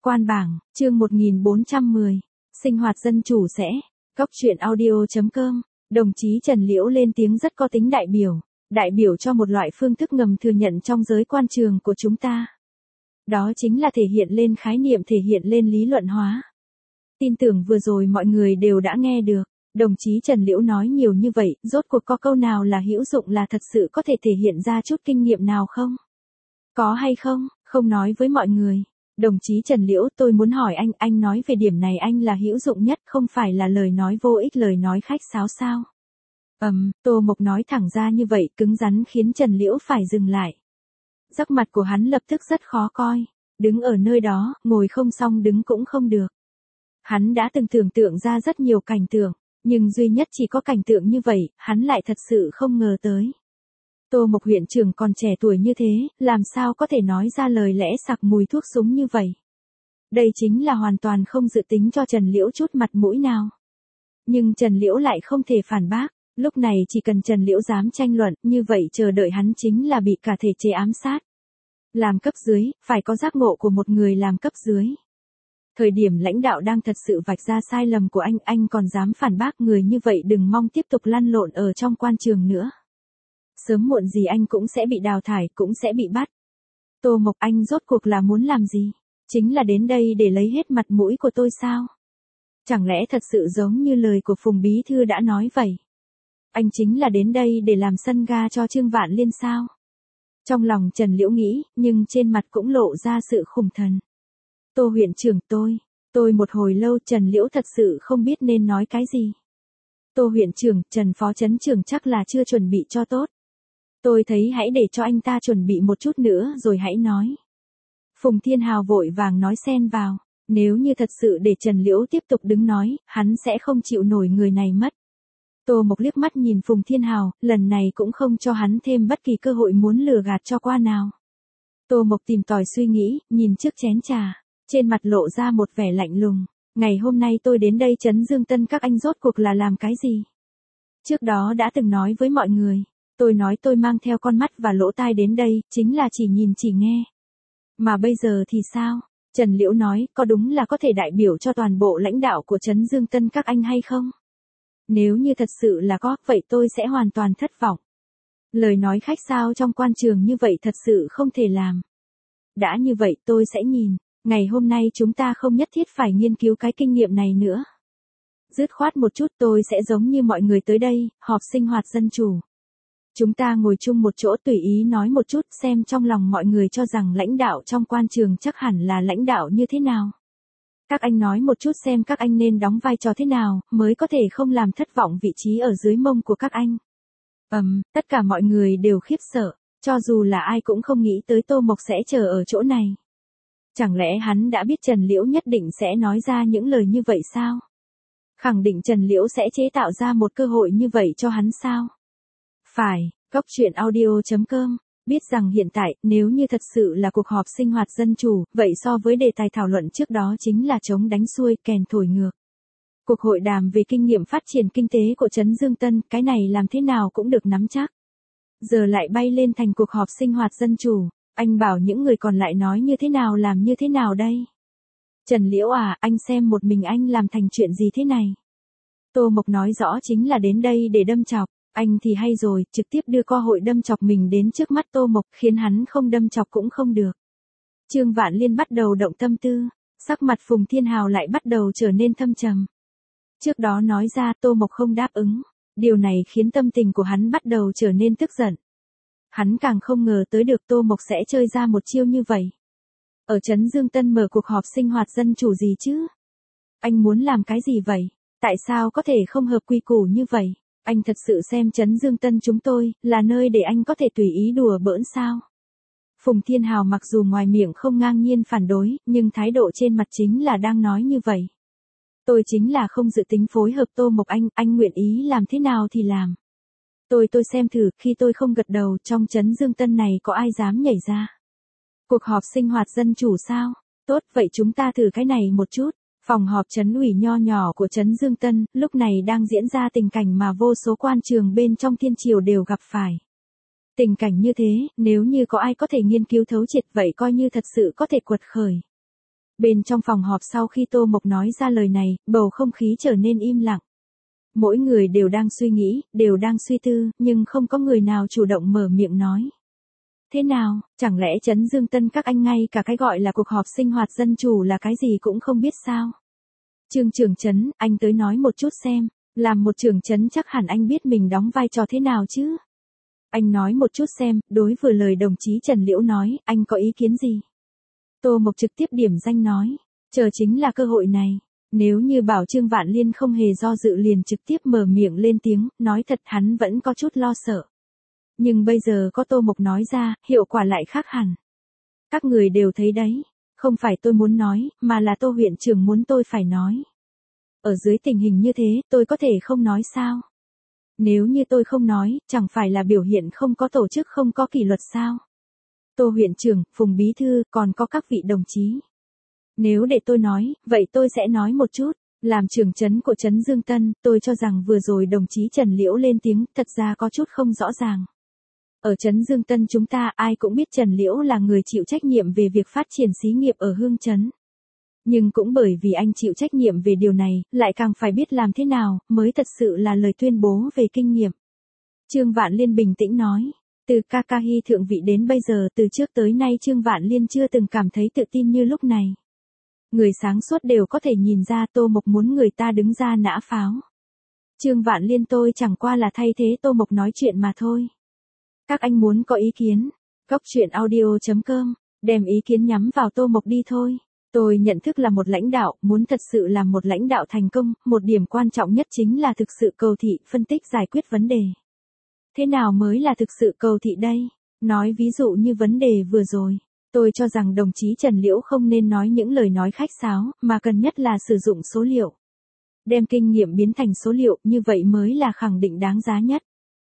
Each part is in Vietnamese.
Quan bảng, chương 1410, sinh hoạt dân chủ sẽ, Cóc truyện audio.com, đồng chí Trần Liễu lên tiếng rất có tính đại biểu cho một loại phương thức ngầm thừa nhận trong giới quan trường của chúng ta. Đó chính là thể hiện lên khái niệm, thể hiện lên lý luận hóa. Tin tưởng vừa rồi mọi người đều đã nghe được, đồng chí Trần Liễu nói nhiều như vậy, rốt cuộc có câu nào là hữu dụng, là thật sự có thể thể hiện ra chút kinh nghiệm nào không? Có hay không? Không nói với mọi người. Đồng chí Trần Liễu, tôi muốn hỏi anh nói về điểm này anh là hữu dụng nhất, không phải là lời nói vô ích, lời nói khách sáo sao? Tô Mộc nói thẳng ra như vậy, cứng rắn khiến Trần Liễu phải dừng lại. Sắc mặt của hắn lập tức rất khó coi, đứng ở nơi đó, ngồi không xong đứng cũng không được. Hắn đã từng tưởng tượng ra rất nhiều cảnh tượng, nhưng duy nhất chỉ có cảnh tượng như vậy, hắn lại thật sự không ngờ tới. Tô Mộc huyện trưởng còn trẻ tuổi như thế, làm sao có thể nói ra lời lẽ sặc mùi thuốc súng như vậy? Đây chính là hoàn toàn không dự tính cho Trần Liễu chút mặt mũi nào. Nhưng Trần Liễu lại không thể phản bác, lúc này chỉ cần Trần Liễu dám tranh luận, như vậy chờ đợi hắn chính là bị cả thể chế ám sát. Làm cấp dưới, phải có giác ngộ của một người làm cấp dưới. Thời điểm lãnh đạo đang thật sự vạch ra sai lầm của anh còn dám phản bác, người như vậy đừng mong tiếp tục lăn lộn ở trong quan trường nữa. Sớm muộn gì anh cũng sẽ bị đào thải, cũng sẽ bị bắt. Tô Mộc, anh rốt cuộc là muốn làm gì? Chính là đến đây để lấy hết mặt mũi của tôi sao? Chẳng lẽ thật sự giống như lời của Phùng Bí Thư đã nói vậy? Anh chính là đến đây để làm sân ga cho Trương Vạn Liên sao? Trong lòng Trần Liễu nghĩ, nhưng trên mặt cũng lộ ra sự khủng thần. Tô huyện trưởng, tôi một hồi lâu Trần Liễu thật sự không biết nên nói cái gì. Tô huyện trưởng, Trần phó trấn trưởng chắc là chưa chuẩn bị cho tốt. Tôi thấy hãy để cho anh ta chuẩn bị một chút nữa rồi hãy nói. Phùng Thiên Hào vội vàng nói xen vào, nếu như thật sự để Trần Liễu tiếp tục đứng nói, hắn sẽ không chịu nổi người này mất. Tô Mộc liếc mắt nhìn Phùng Thiên Hào, lần này cũng không cho hắn thêm bất kỳ cơ hội muốn lừa gạt cho qua nào. Tô Mộc tìm tòi suy nghĩ, nhìn trước chén trà, trên mặt lộ ra một vẻ lạnh lùng. Ngày hôm nay tôi đến đây Trấn Dương Tân các anh rốt cuộc là làm cái gì? Trước đó đã từng nói với mọi người, tôi nói tôi mang theo con mắt và lỗ tai đến đây, chính là chỉ nhìn chỉ nghe. Mà bây giờ thì sao? Trần Liễu nói, có đúng là có thể đại biểu cho toàn bộ lãnh đạo của Trấn Dương Tân các anh hay không? Nếu như thật sự là có, vậy tôi sẽ hoàn toàn thất vọng. Lời nói khách sáo trong quan trường như vậy thật sự không thể làm. Đã như vậy tôi sẽ nhìn, ngày hôm nay chúng ta không nhất thiết phải nghiên cứu cái kinh nghiệm này nữa. Dứt khoát một chút, tôi sẽ giống như mọi người tới đây, họp sinh hoạt dân chủ. Chúng ta ngồi chung một chỗ tùy ý nói một chút xem trong lòng mọi người cho rằng lãnh đạo trong quan trường chắc hẳn là lãnh đạo như thế nào. Các anh nói một chút xem các anh nên đóng vai trò thế nào mới có thể không làm thất vọng vị trí ở dưới mông của các anh. Tất cả mọi người đều khiếp sợ, cho dù là ai cũng không nghĩ tới Tô Mộc sẽ chờ ở chỗ này. Chẳng lẽ hắn đã biết Trần Liễu nhất định sẽ nói ra những lời như vậy sao? Khẳng định Trần Liễu sẽ chế tạo ra một cơ hội như vậy cho hắn sao? Phải, Cóc truyện audio.com, biết rằng hiện tại, nếu như thật sự là cuộc họp sinh hoạt dân chủ, vậy so với đề tài thảo luận trước đó chính là chống đánh xuôi, kèn thổi ngược. Cuộc hội đàm về kinh nghiệm phát triển kinh tế của Trấn Dương Tân, cái này làm thế nào cũng được nắm chắc. Giờ lại bay lên thành cuộc họp sinh hoạt dân chủ, anh bảo những người còn lại nói như thế nào làm như thế nào đây? Trần Liễu à, anh xem một mình anh làm thành chuyện gì thế này? Tô Mộc nói rõ chính là đến đây để đâm chọc. Anh thì hay rồi, trực tiếp đưa cơ hội đâm chọc mình đến trước mắt Tô Mộc, khiến hắn không đâm chọc cũng không được. Trương Vạn Liên bắt đầu động tâm tư, sắc mặt Phùng Thiên Hào lại bắt đầu trở nên thâm trầm. Trước đó nói ra Tô Mộc không đáp ứng, điều này khiến tâm tình của hắn bắt đầu trở nên tức giận. Hắn càng không ngờ tới được Tô Mộc sẽ chơi ra một chiêu như vậy. Ở Trấn Dương Tân mở cuộc họp sinh hoạt dân chủ gì chứ? Anh muốn làm cái gì vậy? Tại sao có thể không hợp quy củ như vậy? Anh thật sự xem Trấn Dương Tân chúng tôi, là nơi để anh có thể tùy ý đùa bỡn sao? Phùng Thiên Hào mặc dù ngoài miệng không ngang nhiên phản đối, nhưng thái độ trên mặt chính là đang nói như vậy. Tôi chính là không dự tính phối hợp Tô Mộc anh nguyện ý làm thế nào thì làm. Tôi xem thử, khi tôi không gật đầu, trong Trấn Dương Tân này có ai dám nhảy ra? Cuộc họp sinh hoạt dân chủ sao? Tốt, vậy chúng ta thử cái này một chút. Phòng họp trấn ủy nho nhỏ của Trấn Dương Tân, lúc này đang diễn ra tình cảnh mà vô số quan trường bên trong thiên triều đều gặp phải. Tình cảnh như thế, nếu như có ai có thể nghiên cứu thấu triệt vậy coi như thật sự có thể quật khởi. Bên trong phòng họp sau khi Tô Mộc nói ra lời này, bầu không khí trở nên im lặng. Mỗi người đều đang suy nghĩ, đều đang suy tư, nhưng không có người nào chủ động mở miệng nói. Thế nào, chẳng lẽ Trấn Dương Tân các anh ngay cả cái gọi là cuộc họp sinh hoạt dân chủ là cái gì cũng không biết sao? Trương trưởng trấn, anh tới nói một chút xem, làm một trưởng trấn chắc hẳn anh biết mình đóng vai trò thế nào chứ? Anh nói một chút xem, đối vừa lời đồng chí Trần Liễu nói, anh có ý kiến gì? Tô Mộc trực tiếp điểm danh nói, chờ chính là cơ hội này. Nếu như bảo Trương Vạn Liên không hề do dự liền trực tiếp mở miệng lên tiếng, nói thật hắn vẫn có chút lo sợ. Nhưng bây giờ có Tô Mộc nói ra, hiệu quả lại khác hẳn. Các người đều thấy đấy, không phải tôi muốn nói, mà là Tô huyện trưởng muốn tôi phải nói. Ở dưới tình hình như thế, tôi có thể không nói sao? Nếu như tôi không nói, chẳng phải là biểu hiện không có tổ chức không có kỷ luật sao? Tô huyện trưởng, Phùng bí thư, còn có các vị đồng chí. Nếu để tôi nói, vậy tôi sẽ nói một chút. Làm trưởng trấn của trấn Dương Tân, tôi cho rằng vừa rồi đồng chí Trần Liễu lên tiếng, thật ra có chút không rõ ràng. Ở trấn Dương Tân chúng ta ai cũng biết Trần Liễu là người chịu trách nhiệm về việc phát triển xí nghiệp ở Hương Trấn. Nhưng cũng bởi vì anh chịu trách nhiệm về điều này, lại càng phải biết làm thế nào, mới thật sự là lời tuyên bố về kinh nghiệm. Trương Vạn Liên bình tĩnh nói. Từ Kakahi thượng vị đến bây giờ từ trước tới nay Trương Vạn Liên chưa từng cảm thấy tự tin như lúc này. Người sáng suốt đều có thể nhìn ra Tô Mộc muốn người ta đứng ra nã pháo. Trương Vạn Liên tôi chẳng qua là thay thế Tô Mộc nói chuyện mà thôi. Các anh muốn có ý kiến, Góc Chuyện Audio.com, đem ý kiến nhắm vào Tô Mộc đi thôi. Tôi nhận thức là một lãnh đạo, muốn thật sự làm một lãnh đạo thành công, một điểm quan trọng nhất chính là thực sự cầu thị, phân tích giải quyết vấn đề. Thế nào mới là thực sự cầu thị đây? Nói ví dụ như vấn đề vừa rồi. Tôi cho rằng đồng chí Trần Liễu không nên nói những lời nói khách sáo, mà cần nhất là sử dụng số liệu. Đem kinh nghiệm biến thành số liệu, như vậy mới là khẳng định đáng giá nhất.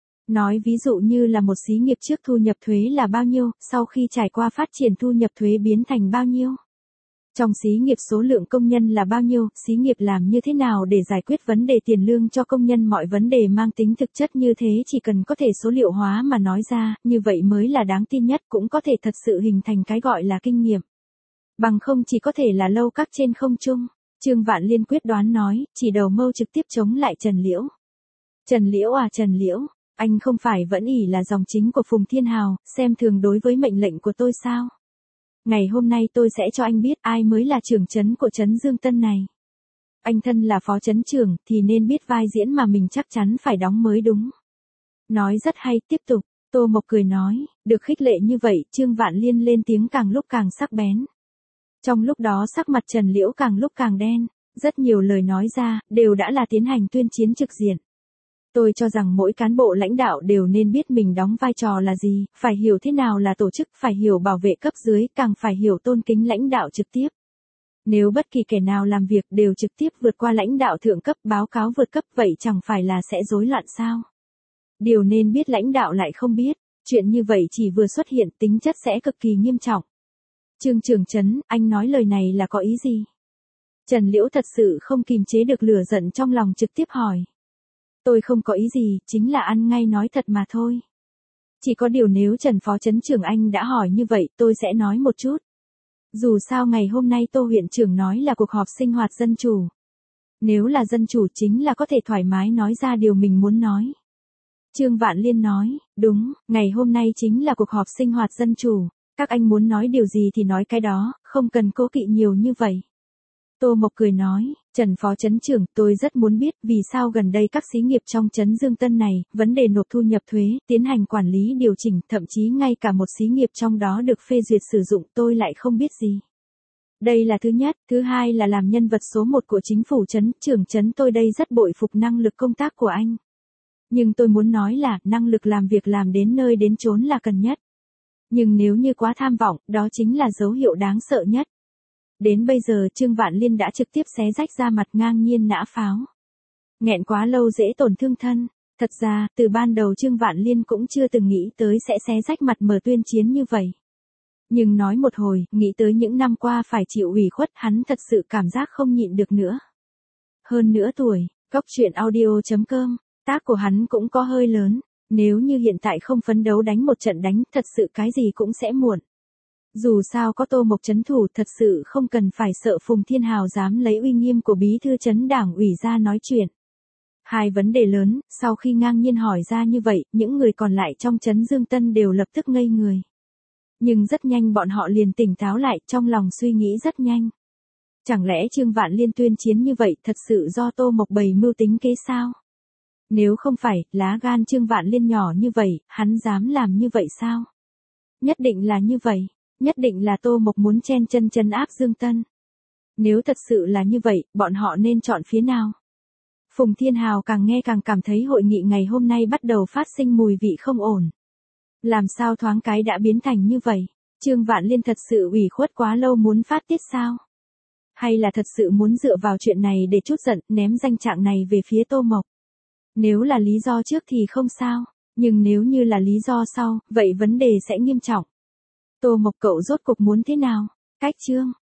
Nói ví dụ như là một xí nghiệp trước thu nhập thuế là bao nhiêu, sau khi trải qua phát triển thu nhập thuế biến thành bao nhiêu. Trong xí nghiệp số lượng công nhân là bao nhiêu, xí nghiệp làm như thế nào để giải quyết vấn đề tiền lương cho công nhân, mọi vấn đề mang tính thực chất như thế chỉ cần có thể số liệu hóa mà nói ra, như vậy mới là đáng tin nhất, cũng có thể thật sự hình thành cái gọi là kinh nghiệm. Bằng không chỉ có thể là lâu các trên không trung. Trương Vạn Liên quyết đoán nói, chỉ đầu mâu trực tiếp chống lại Trần Liễu. Trần Liễu à Trần Liễu, anh không phải vẫn ỷ là dòng chính của Phùng Thiên Hào, xem thường đối với mệnh lệnh của tôi sao? Ngày hôm nay tôi sẽ cho anh biết ai mới là trưởng trấn của trấn Dương Tân này. Anh thân là phó trấn trưởng thì nên biết vai diễn mà mình chắc chắn phải đóng mới đúng. Nói rất hay, tiếp tục. Tô Mộc cười nói, được khích lệ như vậy, Trương Vạn Liên lên tiếng càng lúc càng sắc bén. Trong lúc đó sắc mặt Trần Liễu càng lúc càng đen, rất nhiều lời nói ra, đều đã là tiến hành tuyên chiến trực diện. Tôi cho rằng mỗi cán bộ lãnh đạo đều nên biết mình đóng vai trò là gì, phải hiểu thế nào là tổ chức, phải hiểu bảo vệ cấp dưới, càng phải hiểu tôn kính lãnh đạo trực tiếp. Nếu bất kỳ kẻ nào làm việc đều trực tiếp vượt qua lãnh đạo thượng cấp báo cáo vượt cấp vậy chẳng phải là sẽ rối loạn sao? Điều nên biết lãnh đạo lại không biết, chuyện như vậy chỉ vừa xuất hiện tính chất sẽ cực kỳ nghiêm trọng. Trương Trường Trấn, anh nói lời này là có ý gì? Trần Liễu thật sự không kìm chế được lửa giận trong lòng trực tiếp hỏi. Tôi không có ý gì, chính là ăn ngay nói thật mà thôi. Chỉ có điều nếu Trần Phó Trấn trưởng anh đã hỏi như vậy tôi sẽ nói một chút. Dù sao ngày hôm nay Tô huyện trưởng nói là cuộc họp sinh hoạt dân chủ. Nếu là dân chủ chính là có thể thoải mái nói ra điều mình muốn nói. Trương Vạn Liên nói, đúng, ngày hôm nay chính là cuộc họp sinh hoạt dân chủ. Các anh muốn nói điều gì thì nói cái đó, không cần cố kỵ nhiều như vậy. Tô Mộc cười nói, Trần Phó Trấn trưởng, tôi rất muốn biết vì sao gần đây các xí nghiệp trong trấn Dương Tân này, vấn đề nộp thu nhập thuế, tiến hành quản lý điều chỉnh, thậm chí ngay cả một xí nghiệp trong đó được phê duyệt sử dụng tôi lại không biết gì. Đây là thứ nhất, thứ hai là làm nhân vật số 1 của chính phủ trấn, trưởng trấn tôi đây rất bội phục năng lực công tác của anh. Nhưng tôi muốn nói là, năng lực làm việc làm đến nơi đến chốn là cần nhất. Nhưng nếu như quá tham vọng, đó chính là dấu hiệu đáng sợ nhất. Đến bây giờ Trương Vạn Liên đã trực tiếp xé rách ra mặt ngang nhiên nã pháo. Nghẹn quá lâu dễ tổn thương thân. Thật ra, từ ban đầu Trương Vạn Liên cũng chưa từng nghĩ tới sẽ xé rách mặt mở tuyên chiến như vậy. Nhưng nói một hồi, nghĩ tới những năm qua phải chịu ủy khuất hắn thật sự cảm giác không nhịn được nữa. Hơn nữa tuổi, Góc Chuyện Audio.com, tác của hắn cũng có hơi lớn. Nếu như hiện tại không phấn đấu đánh một trận đánh, thật sự cái gì cũng sẽ muộn. Dù sao có Tô Mộc trấn thủ thật sự không cần phải sợ Phùng Thiên Hào dám lấy uy nghiêm của bí thư trấn đảng ủy ra nói chuyện. Hai vấn đề lớn, sau khi ngang nhiên hỏi ra như vậy, những người còn lại trong trấn Dương Tân đều lập tức ngây người. Nhưng rất nhanh bọn họ liền tỉnh táo lại, trong lòng suy nghĩ rất nhanh. Chẳng lẽ Trương Vạn Liên tuyên chiến như vậy thật sự do Tô Mộc bày mưu tính kế sao? Nếu không phải, lá gan Trương Vạn Liên nhỏ như vậy, hắn dám làm như vậy sao? Nhất định là như vậy, nhất định là Tô Mộc muốn chen chân trấn áp Dương Tân. Nếu thật sự là như vậy, bọn họ nên chọn phía nào? Phùng Thiên Hào càng nghe càng cảm thấy hội nghị ngày hôm nay bắt đầu phát sinh mùi vị không ổn. Làm sao thoáng cái đã biến thành như vậy? Trương Vạn Liên thật sự ủy khuất quá lâu muốn phát tiết sao? Hay là thật sự muốn dựa vào chuyện này để trút giận, ném danh trạng này về phía Tô Mộc? Nếu là lý do trước thì không sao, nhưng nếu như là lý do sau, vậy vấn đề sẽ nghiêm trọng. Tô Mộc cậu rốt cục muốn thế nào? Cách Trương